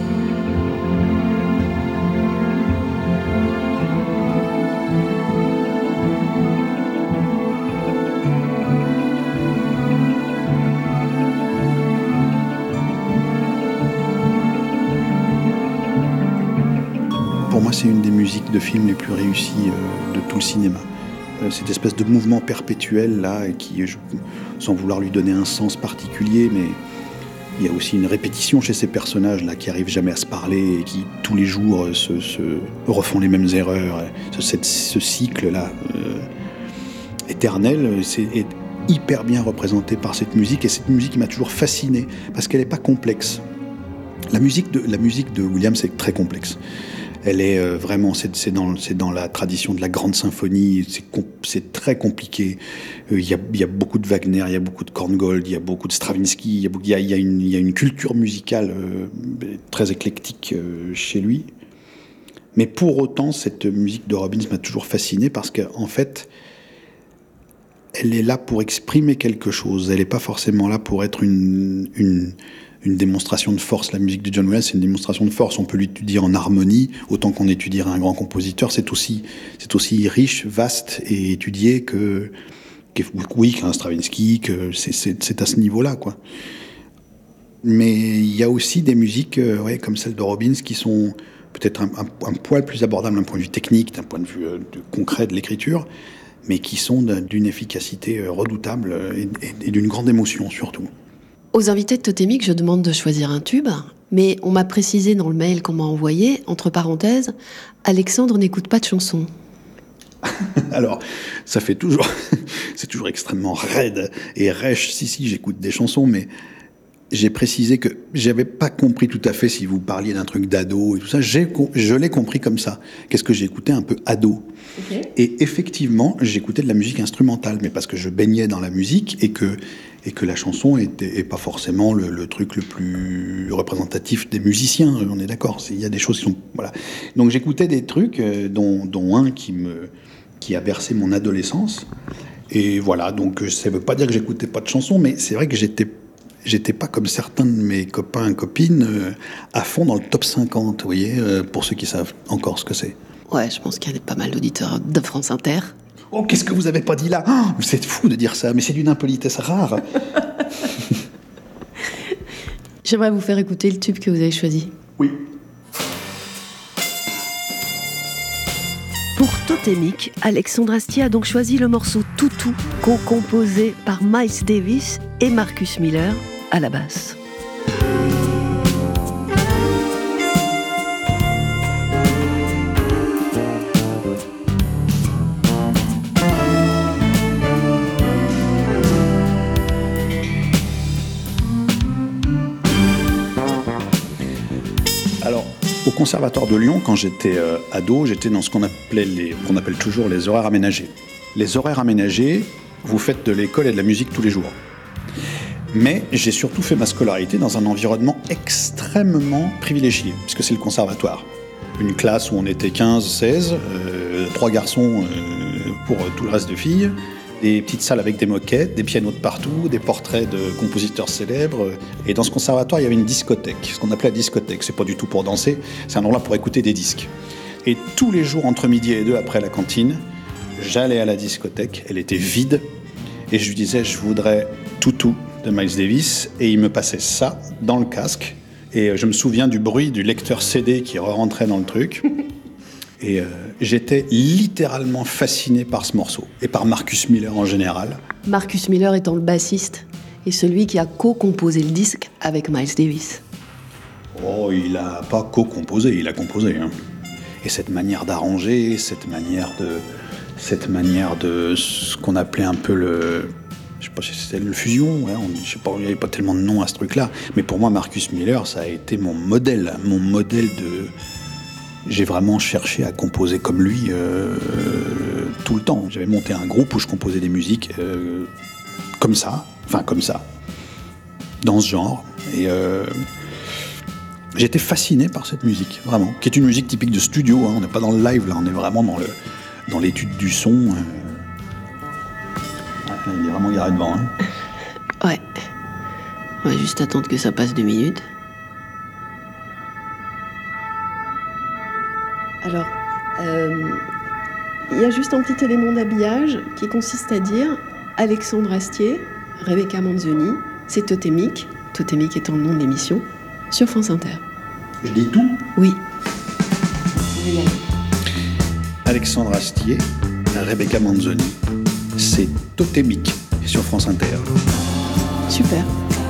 Speaker 2: Pour moi, c'est une des musiques de films les plus réussies euh, de tout le cinéma. Euh, cette espèce de mouvement perpétuel, là, qui, je, sans vouloir lui donner un sens particulier, mais il y a aussi une répétition chez ces personnages-là qui n'arrivent jamais à se parler et qui, tous les jours, se, se refont les mêmes erreurs. Ce, cette, ce cycle-là, euh, éternel, c'est est hyper bien représenté par cette musique, et cette musique qui m'a toujours fasciné, parce qu'elle n'est pas complexe. La musique de, la musique de Williams est très complexe. Elle est euh, vraiment, c'est, c'est, dans, c'est dans la tradition de la grande symphonie, c'est, com- c'est très compliqué. Il euh, y, y a beaucoup de Wagner, il y a beaucoup de Korngold, il y a beaucoup de Stravinsky, il y, y, y, y, y a une culture musicale euh, très éclectique euh, chez lui. Mais pour autant, cette musique de Robbins m'a toujours fasciné parce qu'en fait, elle est là pour exprimer quelque chose. Elle n'est pas forcément là pour être une... une une démonstration de force. La musique de John Williams, c'est une démonstration de force. On peut l'étudier en harmonie, autant qu'on étudierait un grand compositeur. C'est aussi, c'est aussi riche, vaste et étudié que, que oui, qu'un Stravinsky, que c'est, c'est, c'est à ce niveau-là, quoi. Mais il y a aussi des musiques, euh, ouais, comme celle de Robbins, qui sont peut-être un, un, un poil plus abordables d'un point de vue technique, d'un point de vue euh, de, concret de l'écriture, mais qui sont d'une efficacité euh, redoutable et, et, et d'une grande émotion, surtout.
Speaker 1: Aux invités de Totémique, je demande de choisir un tube, mais on m'a précisé dans le mail qu'on m'a envoyé, entre parenthèses, Alexandre n'écoute pas de chansons.
Speaker 2: Alors, ça fait toujours... c'est toujours extrêmement raide et rêche. Si, si, j'écoute des chansons, mais j'ai précisé que j'avais pas compris tout à fait si vous parliez d'un truc d'ado et tout ça. J'ai, je l'ai compris comme ça. Qu'est-ce que j'écoutais un peu ado. Okay. Et effectivement, j'écoutais de la musique instrumentale, mais parce que je baignais dans la musique et que... et que la chanson n'est pas forcément le, le truc le plus représentatif des musiciens, on est d'accord. Il y a des choses qui sont... Voilà. Donc j'écoutais des trucs, euh, dont, dont un qui, me, qui a bercé mon adolescence. Et voilà, donc ça ne veut pas dire que j'écoutais pas de chansons, mais c'est vrai que j'étais, j'étais pas comme certains de mes copains et copines, euh, à fond dans le top cinquante, vous voyez, euh, pour ceux qui savent encore ce que c'est.
Speaker 1: Ouais, je pense qu'il y a pas mal d'auditeurs de France Inter.
Speaker 2: Oh, qu'est-ce que vous avez pas dit là? Oh, c'est fou de dire ça, mais c'est d'une impolitesse rare.
Speaker 1: J'aimerais vous faire écouter le tube que vous avez choisi.
Speaker 2: Oui.
Speaker 1: Pour Totémique, Alexandre Astier a donc choisi le morceau Toutou, co-composé par Miles Davis et Marcus Miller à la basse.
Speaker 2: Au Conservatoire de Lyon, quand j'étais euh, ado, j'étais dans ce qu'on appelait les, qu'on appelle toujours les horaires aménagés. Les horaires aménagés, vous faites de l'école et de la musique tous les jours. Mais j'ai surtout fait ma scolarité dans un environnement extrêmement privilégié, puisque c'est le conservatoire. Une classe où on était quinze, seize, euh, trois garçons euh, pour euh, tout le reste de filles, des petites salles avec des moquettes, des pianos de partout, des portraits de compositeurs célèbres. Et dans ce conservatoire, il y avait une discothèque, ce qu'on appelait la discothèque. C'est pas du tout pour danser, c'est un endroit pour écouter des disques. Et tous les jours, entre midi et deux, après la cantine, j'allais à la discothèque, elle était vide, et je lui disais, je voudrais Toutou de Miles Davis, et il me passait ça dans le casque, et je me souviens du bruit du lecteur C D qui re-rentrait dans le truc, et euh, j'étais littéralement fasciné par ce morceau, et par Marcus Miller en général.
Speaker 1: Marcus Miller étant le bassiste, et celui qui a co-composé le disque avec Miles Davis.
Speaker 2: Oh, il n'a pas co-composé, il a composé, hein. Et cette manière d'arranger, cette manière de, cette manière de ce qu'on appelait un peu le, je sais pas si c'était le fusion, ouais, on, je sais pas, il n'y avait pas tellement de nom à ce truc-là. Mais pour moi, Marcus Miller, ça a été mon modèle, mon modèle de. J'ai vraiment cherché à composer comme lui euh, tout le temps. J'avais monté un groupe où je composais des musiques euh, comme ça, enfin comme ça, dans ce genre. Et euh, j'étais fasciné par cette musique, vraiment, qui est une musique typique de studio, hein. On n'est pas dans le live, là, on est vraiment dans, le, dans l'étude du son. Euh... Ouais, il est vraiment garé devant. Hein.
Speaker 1: Ouais. On va juste attendre que ça passe deux minutes. Alors, euh, il y a juste un petit élément d'habillage qui consiste à dire Alexandre Astier, Rebecca Manzoni, c'est Totémique, Totémique étant le nom de l'émission, sur France Inter.
Speaker 2: Je dis tout ?
Speaker 1: Oui.
Speaker 2: Alexandre Astier, Rebecca Manzoni, c'est Totémique sur France Inter.
Speaker 1: Super.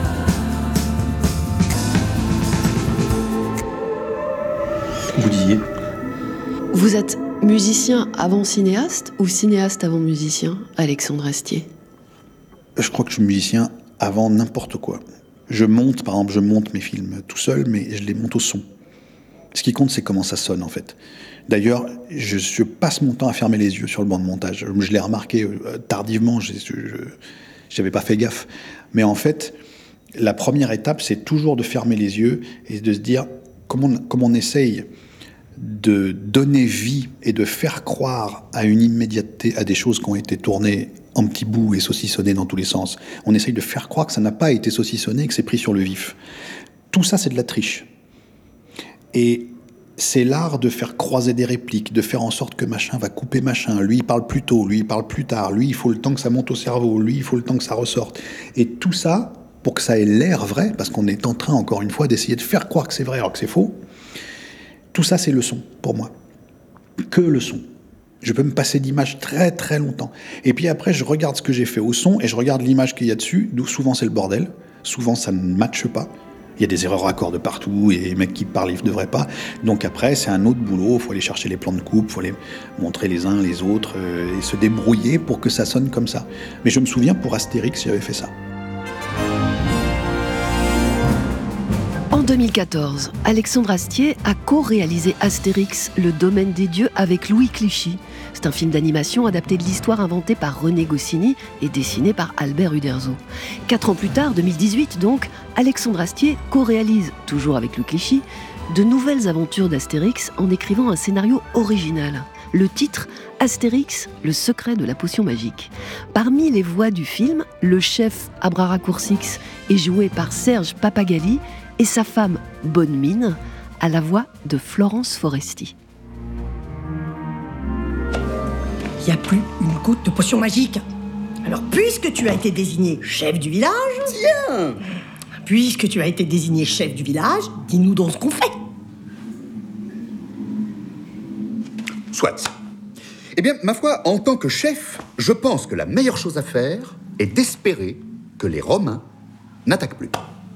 Speaker 2: Vous disiez ?
Speaker 1: Vous êtes musicien avant cinéaste ou cinéaste avant musicien, Alexandre Astier ?
Speaker 2: Je crois que je suis musicien avant n'importe quoi. Je monte, par exemple, je monte mes films tout seul, mais je les monte au son. Ce qui compte, c'est comment ça sonne, en fait. D'ailleurs, je, je passe mon temps à fermer les yeux sur le banc de montage. Je l'ai remarqué euh, tardivement, je n'avais pas fait gaffe. Mais en fait, la première étape, c'est toujours de fermer les yeux et de se dire comment, comment on essaye de donner vie et de faire croire à une immédiateté à des choses qui ont été tournées en petits bouts et saucissonnées dans tous les sens. On essaye de faire croire que ça n'a pas été saucissonné, que c'est pris sur le vif. Tout ça, c'est de la triche. Et c'est l'art de faire croiser des répliques, de faire en sorte que machin va couper machin. Lui, il parle plus tôt, lui, il parle plus tard. Lui, il faut le temps que ça monte au cerveau. Lui, il faut le temps que ça ressorte. Et tout ça, pour que ça ait l'air vrai, parce qu'on est en train, encore une fois, d'essayer de faire croire que c'est vrai alors que c'est faux, tout ça, c'est le son, pour moi. Que le son. Je peux me passer d'image très très longtemps. Et puis après, je regarde ce que j'ai fait au son et je regarde l'image qu'il y a dessus, d'où souvent c'est le bordel. Souvent, ça ne matche pas. Il y a des erreurs raccords de partout et les mecs qui parlent, ils ne devraient pas. Donc après, c'est un autre boulot. Il faut aller chercher les plans de coupe, il faut aller montrer les uns les autres euh, et se débrouiller pour que ça sonne comme ça. Mais je me souviens, pour Astérix, j'avais fait ça.
Speaker 1: En deux mille quatorze, Alexandre Astier a co-réalisé Astérix, le domaine des dieux, avec Louis Clichy. C'est un film d'animation adapté de l'histoire inventée par René Goscinny et dessiné par Albert Uderzo. Quatre ans plus tard, deux mille dix-huit donc, Alexandre Astier co-réalise, toujours avec Louis Clichy, de nouvelles aventures d'Astérix en écrivant un scénario original. Le titre, Astérix, le secret de la potion magique. Parmi les voix du film, le chef Abraracoursix est joué par Serge Papagali et sa femme Bonne Mine à la voix de Florence Foresti.
Speaker 15: Il n'y a plus une goutte de potion magique. Alors, puisque tu as été désigné chef du village... Tiens ! Puisque tu as été désigné chef du village, dis-nous donc ce qu'on fait.
Speaker 16: Soit. Eh bien, ma foi, en tant que chef, je pense que la meilleure chose à faire est d'espérer que les Romains n'attaquent plus.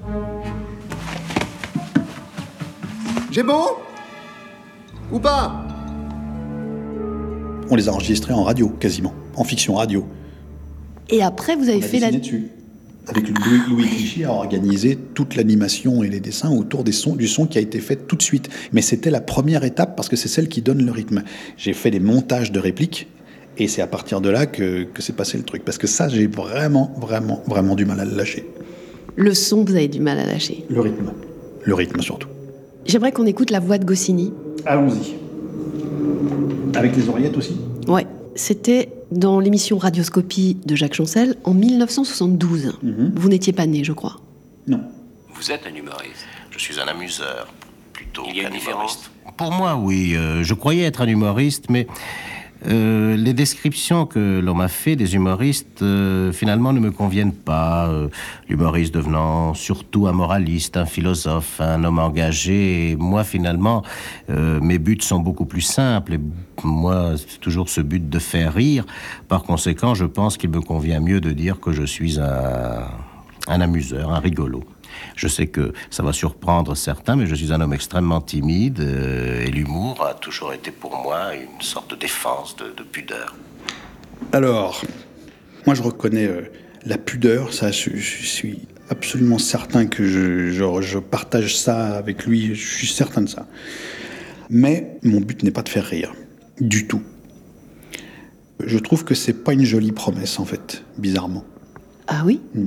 Speaker 16: J'ai bon ? Ou pas ?
Speaker 2: On les a enregistrés en radio, quasiment, en fiction radio.
Speaker 1: Et après, vous avez
Speaker 2: On a
Speaker 1: fait la...
Speaker 2: dessus. Avec Louis, Louis Clichy a organisé toute l'animation et les dessins autour des sons, du son qui a été fait tout de suite. Mais c'était la première étape parce que c'est celle qui donne le rythme. J'ai fait des montages de répliques et c'est à partir de là que, que s'est passé le truc. Parce que ça, j'ai vraiment, vraiment, vraiment du mal à le lâcher.
Speaker 1: Le son, vous avez du mal à lâcher.
Speaker 2: Le rythme. Le rythme surtout.
Speaker 1: J'aimerais qu'on écoute la voix de Goscinny.
Speaker 2: Allons-y. Avec les oreillettes aussi ?
Speaker 1: Ouais. C'était dans l'émission Radioscopie de Jacques Chancel en mille neuf cent soixante-douze. Mm-hmm. Vous n'étiez pas né, je crois.
Speaker 2: Non.
Speaker 17: Vous êtes un humoriste. Je suis un amuseur. plutôt
Speaker 5: Il y a
Speaker 17: qu'un
Speaker 5: une différence.
Speaker 17: humoriste. Pour moi, oui. Euh, je croyais être un humoriste, mais euh, les descriptions que l'on m'a fait des humoristes, euh, finalement, ne me conviennent pas. Euh, L'humoriste devenant surtout un moraliste, un philosophe, un homme engagé. Et moi, finalement, euh, mes buts sont beaucoup plus simples. Et moi, c'est toujours ce but de faire rire. Par conséquent, je pense qu'il me convient mieux de dire que je suis un, un amuseur, un rigolo. Je sais que ça va surprendre certains, mais je suis un homme extrêmement timide euh, et l'humour a toujours été pour moi une sorte de défense, de, de pudeur.
Speaker 2: Alors, moi je reconnais euh, la pudeur, ça, je, je suis absolument certain que je, je, je partage ça avec lui, je suis certain de ça. Mais mon but n'est pas de faire rire, du tout. Je trouve que c'est pas une jolie promesse, en fait, bizarrement.
Speaker 1: Ah oui ?
Speaker 2: mmh.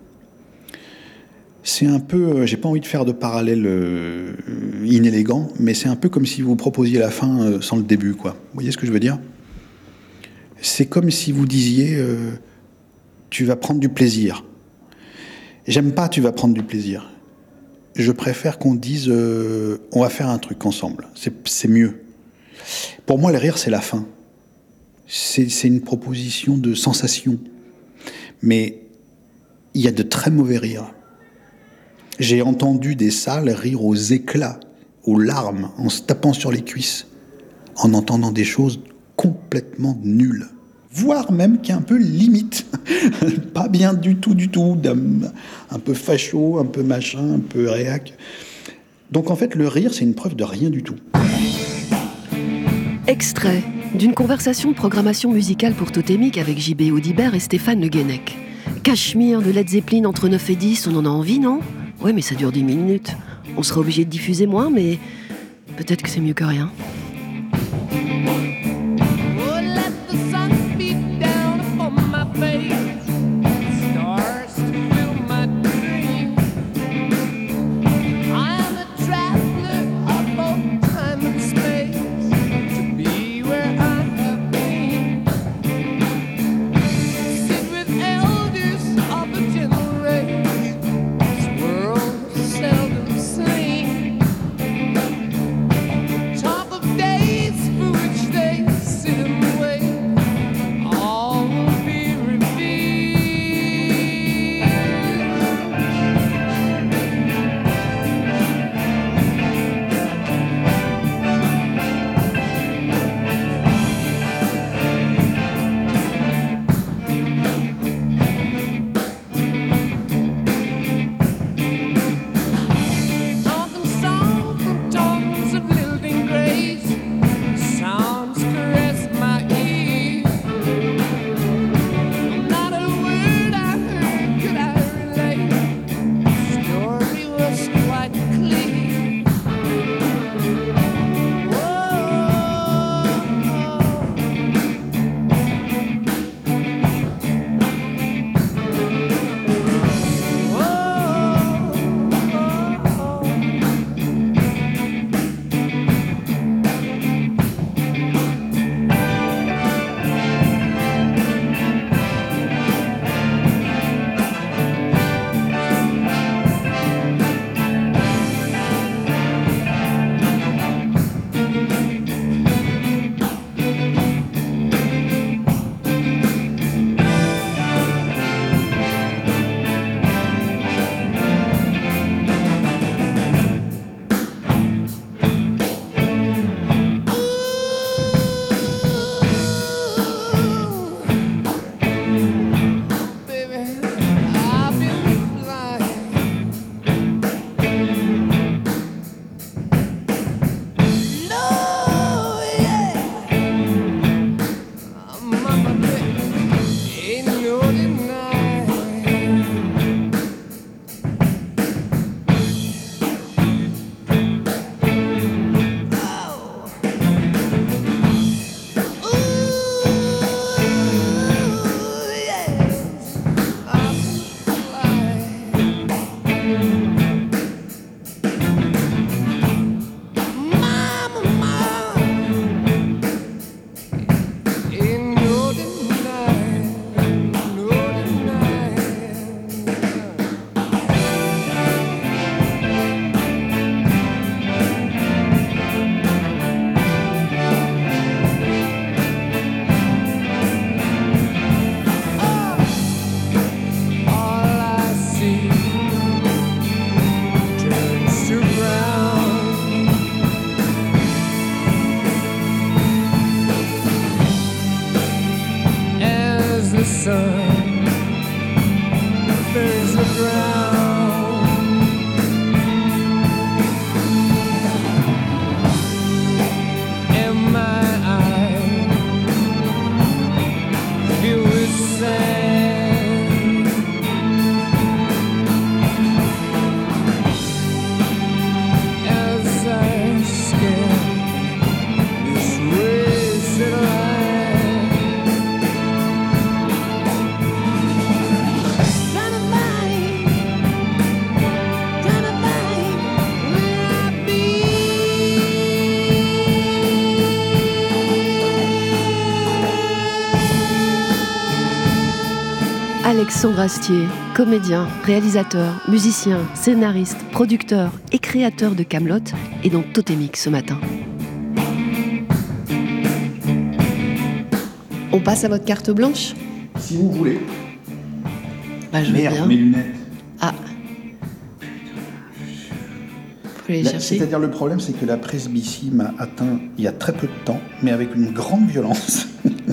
Speaker 2: C'est un peu, euh, j'ai pas envie de faire de parallèle euh, inélégant, mais c'est un peu comme si vous proposiez la fin euh, sans le début, quoi. Vous voyez ce que je veux dire ? C'est comme si vous disiez euh, tu vas prendre du plaisir. J'aime pas tu vas prendre du plaisir. Je préfère qu'on dise euh, on va faire un truc ensemble. C'est, c'est mieux. Pour moi, le rire, c'est la fin. C'est, c'est une proposition de sensation. Mais il y a de très mauvais rires. J'ai entendu des salles rire aux éclats, aux larmes, en se tapant sur les cuisses, en entendant des choses complètement nulles. Voire même qui est un peu limite. Pas bien du tout, du tout. Un peu facho, un peu machin, un peu réac. Donc en fait, le rire, c'est une preuve de rien du tout.
Speaker 1: Extrait d'une conversation de programmation musicale pour Totémique avec J B Audibert et Stéphane Le Guenec. Cachemire de Led Zeppelin entre neuf et dix, on en a envie, non ? Ouais, mais ça dure dix minutes. On sera obligé de diffuser moins, mais peut-être que c'est mieux que rien.
Speaker 14: Talk of days for which they sun, there's the ground. And my eyes feel the sand. As I scan this wasted life.
Speaker 1: Alexandre Astier, comédien, réalisateur, musicien, scénariste, producteur et créateur de Kaamelott, est dans Totémique ce matin. On passe à votre carte blanche ?
Speaker 2: Si vous voulez.
Speaker 1: Bah, je veux
Speaker 2: Merde,
Speaker 1: bien.
Speaker 2: mes lunettes.
Speaker 1: Ah. Faut les
Speaker 2: Là,
Speaker 1: chercher.
Speaker 2: C'est-à-dire, le problème, c'est que la presbytie m'a atteint il y a très peu de temps, mais avec une grande violence.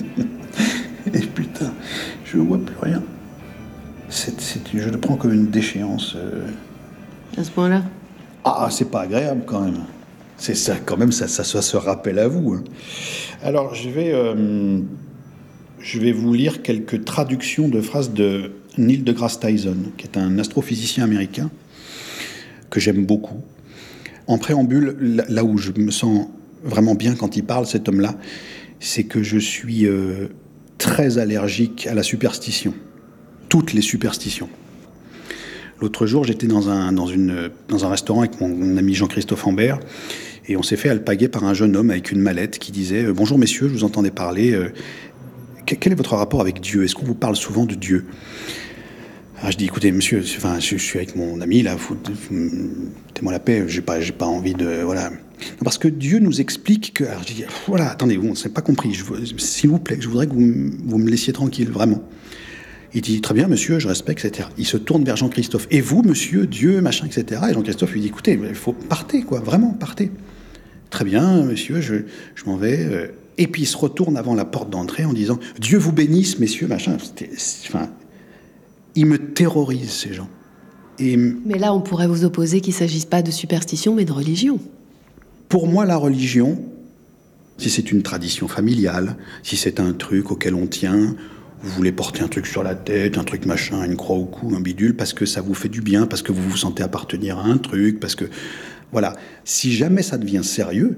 Speaker 2: Et putain, je vois plus rien. C'est, c'est, je le prends comme une déchéance. Euh...
Speaker 1: À ce point-là ?
Speaker 2: Ah, c'est pas agréable quand même. C'est ça, quand même, ça, ça, ça se rappelle à vous. Hein. Alors, je vais, euh, je vais vous lire quelques traductions de phrases de Neil deGrasse Tyson, qui est un astrophysicien américain que j'aime beaucoup. En préambule, là, là où je me sens vraiment bien quand il parle, cet homme-là, c'est que je suis euh, très allergique à la superstition. Toutes les superstitions. L'autre jour, j'étais dans un, dans, une, dans un restaurant avec mon, mon ami Jean-Christophe Ambert, et on s'est fait alpaguer par un jeune homme avec une mallette qui disait « Bonjour messieurs, je vous entendais parler. Euh, quel est votre rapport avec Dieu ? Est-ce qu'on vous parle souvent de Dieu ?» Alors je dis « Écoutez, monsieur, enfin, je, je suis avec mon ami, là, foutez-moi la paix, j'ai pas, j'ai pas envie de... Voilà. » Parce que Dieu nous explique que... Alors je dis « Voilà, attendez, vous, c'est pas compris. Je, s'il vous plaît, je voudrais que vous, vous me laissiez tranquille, vraiment. » Il dit « Très bien, monsieur, je respecte, et cetera » Il se tourne vers Jean-Christophe. « Et vous, monsieur, Dieu, machin, et cetera » Et Jean-Christophe lui dit « Écoutez, il faut... Partez, quoi, vraiment, partez. » « Très bien, monsieur, je, je m'en vais. » Et puis il se retourne avant la porte d'entrée en disant « Dieu vous bénisse, messieurs, machin. » Enfin, ils me terrorisent, ces gens. Et
Speaker 1: mais là, on pourrait vous opposer qu'il ne s'agisse pas de superstition, mais de religion.
Speaker 2: Pour moi, la religion, si c'est une tradition familiale, si c'est un truc auquel on tient, vous voulez porter un truc sur la tête, un truc machin, une croix au cou, un bidule, parce que ça vous fait du bien, parce que vous vous sentez appartenir à un truc, parce que... Voilà. Si jamais ça devient sérieux,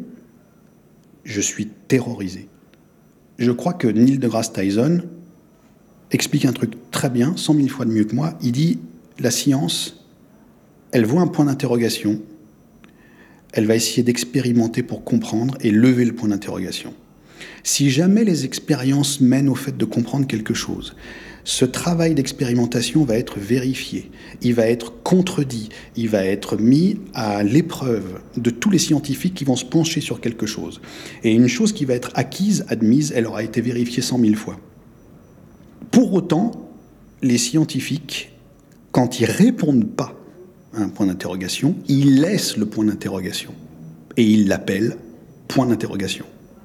Speaker 2: je suis terrorisé. Je crois que Neil deGrasse Tyson explique un truc très bien, cent mille fois de mieux que moi. Il dit, la science, elle voit un point d'interrogation, elle va essayer d'expérimenter pour comprendre et lever le point d'interrogation. Si jamais les expériences mènent au fait de comprendre quelque chose, ce travail d'expérimentation va être vérifié, il va être contredit, il va être mis à l'épreuve de tous les scientifiques qui vont se pencher sur quelque chose. Et une chose qui va être acquise, admise, elle aura été vérifiée cent mille fois. Pour autant, les scientifiques, quand ils répondent pas à un point d'interrogation, ils laissent le point d'interrogation. Et ils l'appellent point d'interrogation.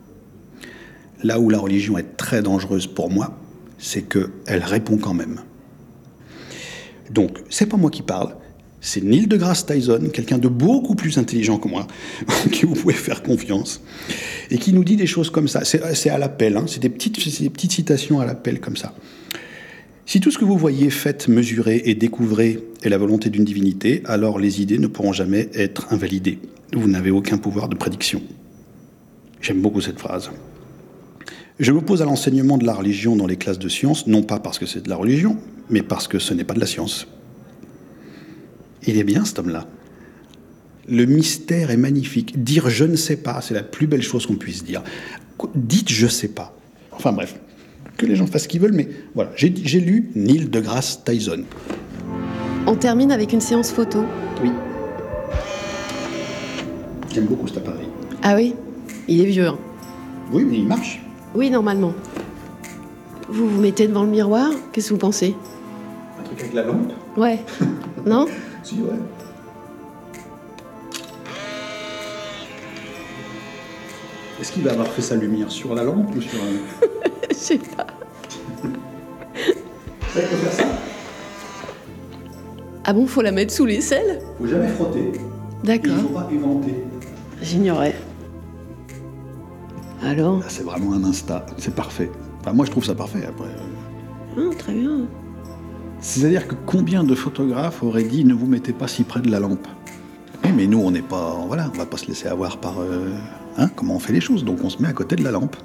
Speaker 2: Là où la religion est très dangereuse pour moi, c'est qu'elle répond quand même. Donc, c'est pas moi qui parle, c'est Neil deGrasse Tyson, quelqu'un de beaucoup plus intelligent que moi, qui vous pouvez faire confiance, et qui nous dit des choses comme ça. C'est, c'est à l'appel, hein, c'est des petites, c'est des petites citations à l'appel comme ça. Si tout ce que vous voyez, faites, mesurez et découvrez est la volonté d'une divinité, alors les idées ne pourront jamais être invalidées. Vous n'avez aucun pouvoir de prédiction. J'aime beaucoup cette phrase. Je m'oppose à l'enseignement de la religion dans les classes de sciences, non pas parce que c'est de la religion, mais parce que ce n'est pas de la science. Il est bien, cet homme-là. Le mystère est magnifique. Dire « je ne sais pas », c'est la plus belle chose qu'on puisse dire. Dites « je ne sais pas ». Enfin bref, que les gens fassent ce qu'ils veulent, mais voilà, j'ai, j'ai lu Neil deGrasse Tyson.
Speaker 1: On termine avec une séance photo.
Speaker 2: Oui. J'aime beaucoup cet appareil.
Speaker 1: Ah oui ? Il est vieux, hein.
Speaker 2: Oui, mais il marche.
Speaker 1: Oui, normalement. Vous vous mettez devant le miroir, qu'est-ce que vous pensez ?
Speaker 2: Un truc avec la lampe ?
Speaker 1: Ouais. Non ?
Speaker 2: Si, ouais. Est-ce qu'il va avoir fait sa lumière sur la lampe ou sur un...
Speaker 1: Je sais pas. Ah bon, faut la mettre sous l'aisselle?
Speaker 2: Faut jamais frotter.
Speaker 1: D'accord.
Speaker 2: Il faut pas éventer.
Speaker 1: J'ignorais. Alors?
Speaker 2: Là, c'est vraiment un Insta. C'est parfait. Enfin, moi, je trouve ça parfait, après.
Speaker 1: Ah, très bien.
Speaker 2: C'est-à-dire que combien de photographes auraient dit « ne vous mettez pas si près de la lampe ». Oui, mais nous, on n'est pas... Voilà, on va pas se laisser avoir par... Euh, hein, comment on fait les choses. Donc, on se met à côté de la lampe.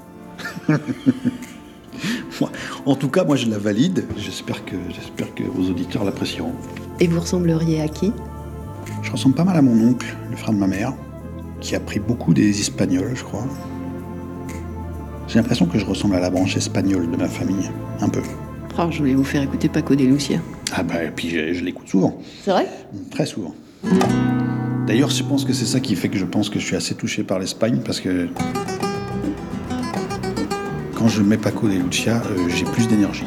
Speaker 2: En tout cas, moi, je la valide. J'espère que, j'espère que vos auditeurs l'apprécieront.
Speaker 1: Et vous ressembleriez à qui?
Speaker 2: Je ressemble pas mal à mon oncle, le frère de ma mère, qui a pris beaucoup des Espagnols, je crois. J'ai l'impression que je ressemble à la branche espagnole de ma famille, un peu.
Speaker 1: Oh, je voulais vous faire écouter Paco de Lucia.
Speaker 2: Ah bah, et puis je, je l'écoute souvent.
Speaker 1: C'est vrai?
Speaker 2: Très souvent. D'ailleurs, je pense que c'est ça qui fait que je pense que je suis assez touché par l'Espagne, parce que quand je mets Paco de Lucia, euh, j'ai plus d'énergie.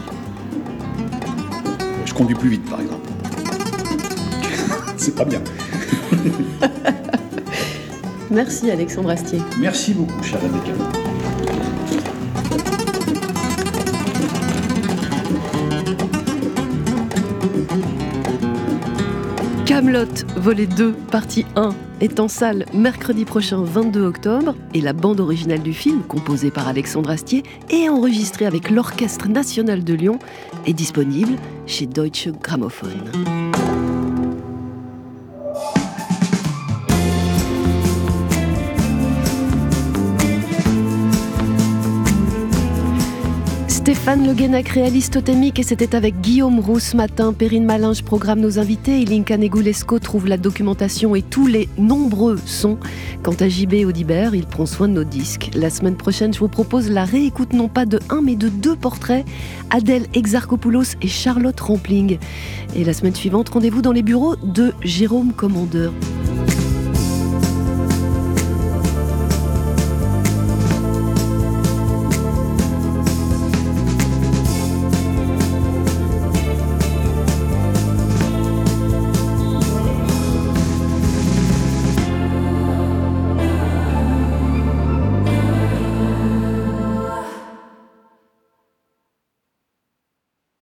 Speaker 2: Je conduis plus vite, par exemple. C'est pas bien.
Speaker 1: Merci Alexandre Astier.
Speaker 2: Merci beaucoup, chère Rebecca.
Speaker 1: Kaamelott, volet deux, partie un, est en salle mercredi prochain vingt-deux octobre et la bande originale du film, composée par Alexandre Astier et enregistrée avec l'Orchestre National de Lyon, est disponible chez Deutsche Grammophon. Stéphane Le Guenec réalise Totémique et c'était avec Guillaume Roux ce matin. Perrine Malinge programme nos invités. Ilinka Negulesco trouve la documentation et tous les nombreux sons. Quant à J B Audibert, il prend soin de nos disques. La semaine prochaine, je vous propose la réécoute non pas de un mais de deux portraits, Adèle Exarchopoulos et Charlotte Rampling. Et la semaine suivante, rendez-vous dans les bureaux de Jérôme Commandeur.